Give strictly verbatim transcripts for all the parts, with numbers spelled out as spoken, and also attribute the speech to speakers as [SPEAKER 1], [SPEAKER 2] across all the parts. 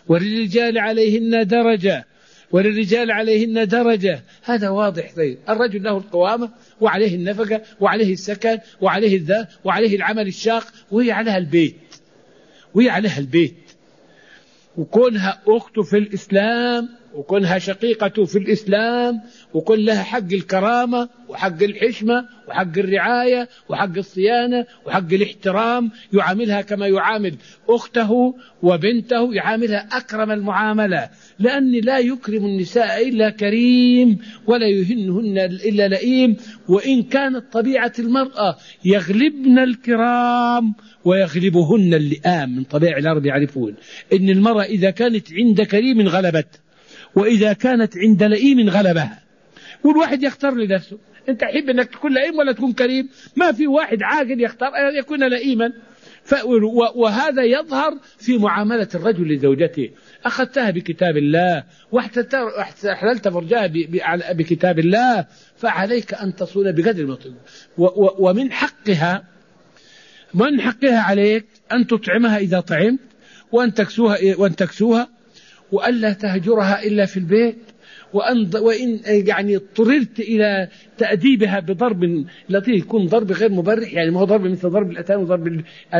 [SPEAKER 1] وللرجال عليهن درجة وللرجال عليهن درجة. هذا واضح. طيب الرجل له القوامة وعليه النفقة وعليه السكن وعليه الذا وعليه العمل الشاق، وهي عليها البيت وهي عليها البيت وكونها أخت في الإسلام وكونها شقيقة في الإسلام وكون لها حق الكرامة وحق الحشمة وحق الرعاية وحق الصيانة وحق الاحترام، يعاملها كما يعامل أخته وبنته، يعاملها أكرم المعاملة، لأن لا يكرم النساء إلا كريم ولا يهنهن إلا لئيم. وإن كانت طبيعة المرأة يغلبن الكرام ويغلبهن اللئام، من طبيعة العرب يعرفون إن المرأة إذا كانت عند كريم غلبت وإذا كانت عند لئيم غلبها. والواحد يختار لنفسه، أنت تحب أنك تكون لئيم ولا تكون كريم؟ ما في واحد عاقل يختار أن يكون لئيما. وهذا يظهر في معاملة الرجل لزوجته. أخذتها بكتاب الله واحتللت فرجها بكتاب الله، فعليك أن تصون بقدر المطلوب. ومن حقها من حقها عليك أن تطعمها إذا طعمت، وأن تكسوها وأن تكسوها، وألا تهجرها إلا في البيت. وأن وإن يعني اضطررت إلى تأديبها بضرب لطيف يكون ضرب غير مبرح، يعني ما هو ضرب مثل ضرب الأتان وضرب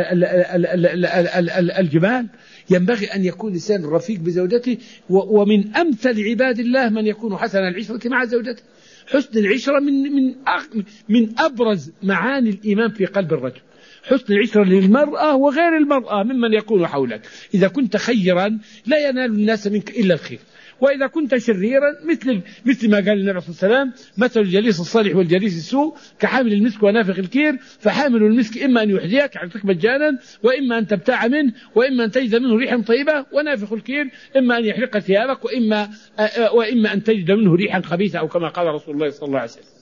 [SPEAKER 1] الجبال. ينبغي أن يكون الإنسان رفيق بزوجته. ومن أمثل عباد الله من يكون حسن العشرة مع زوجته. حسن العشرة من من من أبرز معاني الإيمان في قلب الرجل. حسن العشرة للمرأة وغير المرأة ممن يكون حولك. إذا كنت خيرا لا ينال الناس منك إلا الخير، وإذا كنت شريرا مثل مثل ما قال النبي صلى الله عليه وسلم: مثل الجليس الصالح والجليس السوء كحامل المسك ونافخ الكير. فحامل المسك إما أن يحذيك يعطيك مجانا، وإما أن تبتاع منه، وإما أن تجد منه ريحا طيبة. ونافخ الكير إما أن يحرق ثيابك، وإما وإما أن تجد منه ريحا خبيثة، أو كما قال رسول الله صلى الله عليه وسلم.